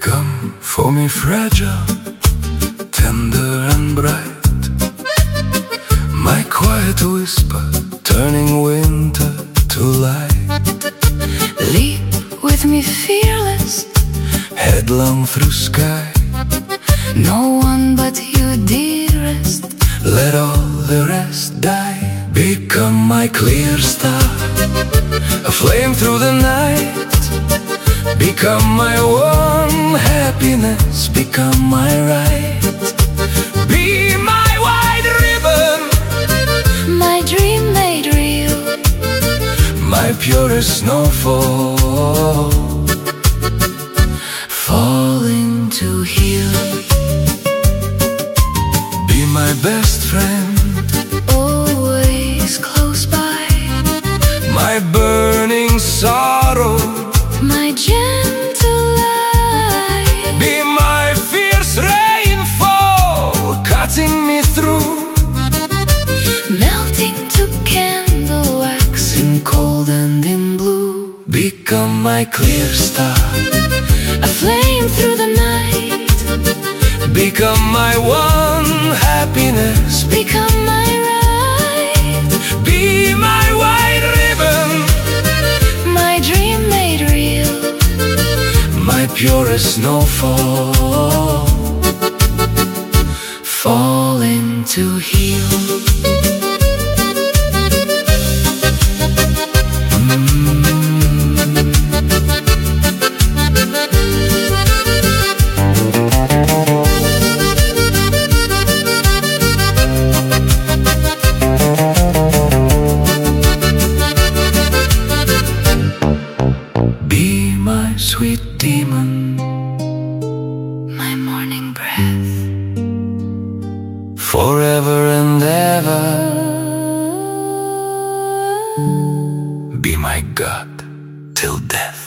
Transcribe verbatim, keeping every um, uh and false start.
Become for me fragile, tender and bright, my quiet whisper turning winter to light. Leap with me fearless, headlong through sky, no one but you, dearest. let all the rest die. Become my clear star, a flame through the night. Become my one happiness, become my right. Be my white ribbon, My dream made real, my purest snowfall, falling to heal. Be my best friend, Always close by, my burning sorrow. my gentle light. Be my fierce rainfall, cutting me through, Melting to candle wax, in cold and in blue. Become my clear star, a flame through the night. become my one happiness, Become my right, be my white ribbon, my dream made real. my purest snowfall, Falling to heal. Be my sweet demon, My morning breath, forever and ever. Be my God till death.